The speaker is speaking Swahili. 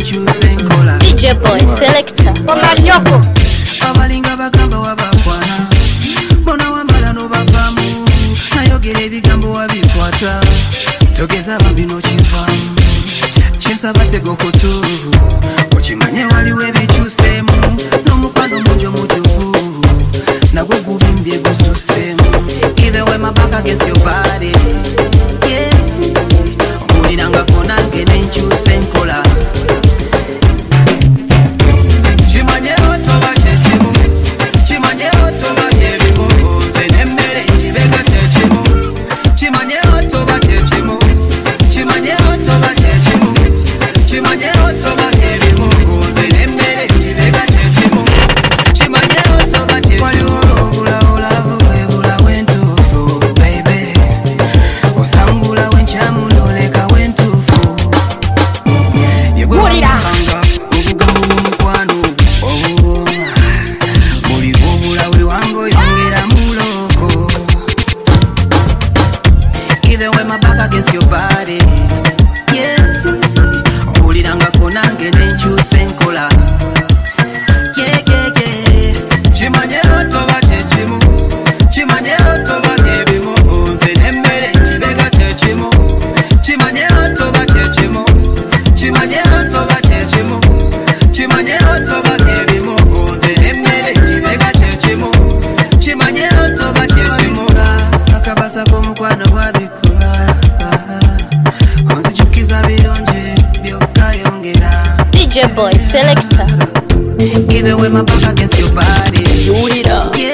nenkyuse nkola. DJ Boy Selector Onganyoko abalinga bagamba wabakwana bona wambala n'obavaamu nayogera ebigambo wabikwata togeza bambi n'okivaamu kyensaba tega okutu okimanye waliwo ebikyuseemu n'omukwano mungi omutuufu nagwo gubimbye gususeemu. Either way my back against your body, yeah. Mpulirangako nange nenkyuse nkola. Kimanyewo toba kyekimu, kimanyewo toba byebimu, nze n'emmere nkibega kyekimu. Kimanyewo toba kyekimu, kimanyewo toba kyekimu, kimanyewo toba byebimu, nze n'emmere nkibega kyekimu. Kimanyewo toba kyekimu. Waliwo obulawo bwebula wentuufu, baby. Osangula wenkyamu n'oleka wentuufu. Wulira obugambo bw'omukwano obuwoma buli bw'obulawe wange oyongera muloko. Either way my back against your body, yeah. Mpulirangako nange nenkyuse nkola. Yeah, yeah, yeah. Kimanyewo toba kyekimu, kimanyewo toba byebimu, nze n'emmere nkibega kyekimu. Kimanyewo toba kyekimu, kimanyewo toba kyekimu, kimanyewo toba byebimu, nze n'emmere nkibega kyekimu. Kimanyewo toba kyekimu. Akabasa k'omukwano bwabikula onzijukiza birungi byokka yongera. DJ Boy Selector Either way my back against your body, Wulira yeah.